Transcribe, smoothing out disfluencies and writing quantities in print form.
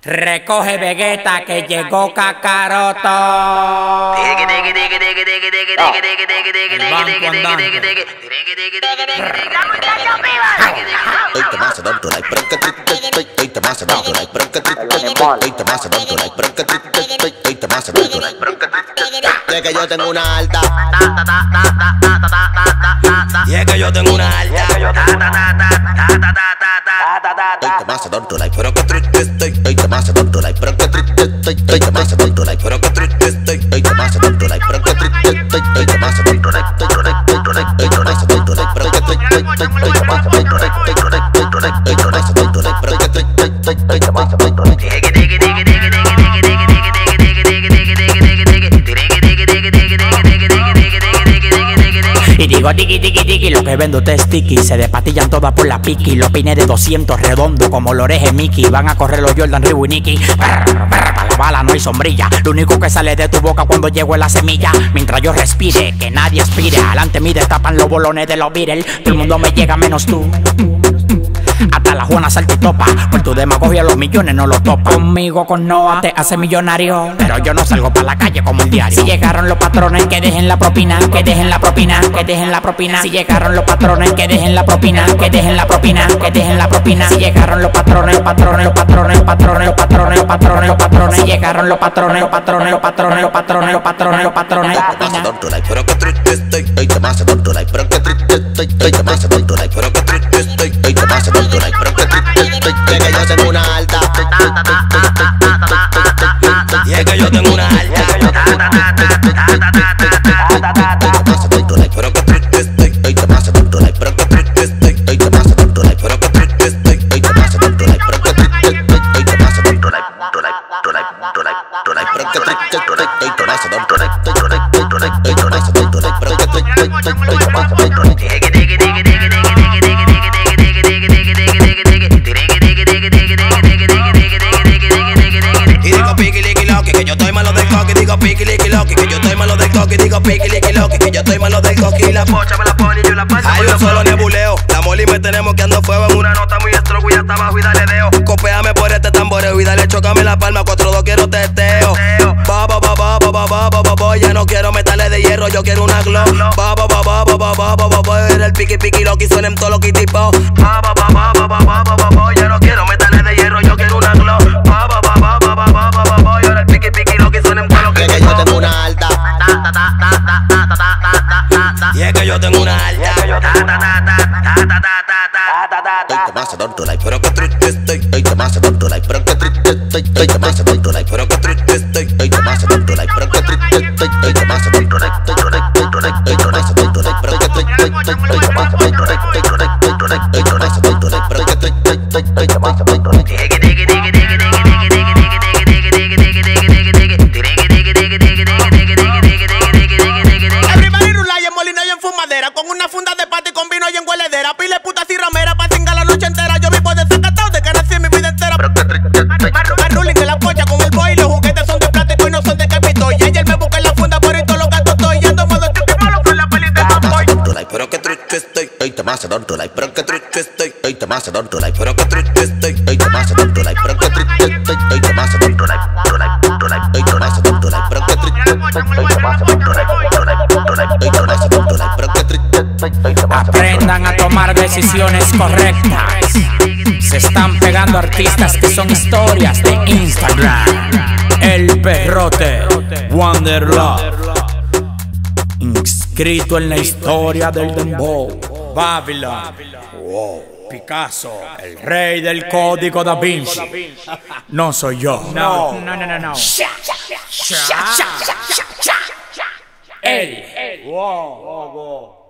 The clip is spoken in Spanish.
Recoge Vegeta que llegó Kakaroto. Y es que yo tengo una alta. Y es que yo tengo una alta. Pero que triste estoy. Pero que triste estoy. Pero que triste estoy. Pero que triste Y digo tiki tiki tiki, lo que vendo te sticky. Se despatillan todas por la piqui. Los pines de 200 redondo como los orejes Mickey. Van a correr los Jordan, Reebok y Nicky. Para la bala no hay sombrilla. Lo único que sale de tu boca cuando llego es la semilla. Mientras yo respire, que nadie aspire. Adelante me destapan los bolones de los Beatles. Todo el mundo me llega menos tú. Hasta la Juana salta y topa. Por tu demagogia los millones no los topa. Conmigo con Noah te hace millonario. Pero yo no salgo para la calle como el diario. Si llegaron los patrones que dejen la propina. Que dejen la propina, que dejen la propina. Si llegaron los patrones que dejen la propina. Que dejen la propina, que dejen la propina. Si llegaron los patrones, patrones, patrones, patrones, patrones, patrones, patrones. Si llegaron los patrones, patrones, patrones, patrones, patrones, patrones. Pero que triste estoy. Pero que triste estoy. Pero que triste estoy. Pero que triste estoy. Y es que yo tengo una alta. Y es que yo tengo una alta. Pero que triste estoy. Pero que triste estoy. Pero que triste estoy. Y digo piqui liqui loqui que yo estoy malo del coqui. Digo piqui liqui loqui que yo estoy malo del coqui. Digo piqui liqui loqui que yo estoy malo del coqui. Y la pocha me la pone y yo la paso. Hay un solo nebuleo. La moli me tenemos que ando fuego en una nota muy estrogo y hasta abajo y dale deo. Copéame por este tamboreo y dale chocame la palma. 4-2 quiero teteo. Ya no quiero metales de hierro, yo quiero una glow. Era el piqui piqui loqui, suenen todos los tipo. Ya no quiero metales de hierro, yo quiero una glow. Era el piqui piqui loqui, suenen todos los Y es que yo tengo una alta. Y es que yo tengo una alta. Pero que triste estoy. Pero que triste estoy. Pero que triste estoy. Pero que triste estoy. Everybody rula y en molina y en fumadera. Con una funda de pata y con vino y en hueledera. Pile putas y ramera pa' cingar la noche entera. Yo vivo desacatado de que nací mi vida entera. Me ruling en la pocha con el boy. Los juguetes son de plástico y no son de capito. Y ayer me busqué en la funda por ir todos los gatos estoy. Y ando modo tricky malo con la peli de Bamboy. Pero que triste estoy. Pero que triste estoy. Pero que triste estoy. Pero que triste estoy. Aprendan a tomar decisiones correctas. Se están pegando artistas que son historias de Instagram. El Perrote, Wonderlove, inscrito en la historia del dembow. Babylon, Picasso, el rey del código Da Vinci. No soy yo. No. Él.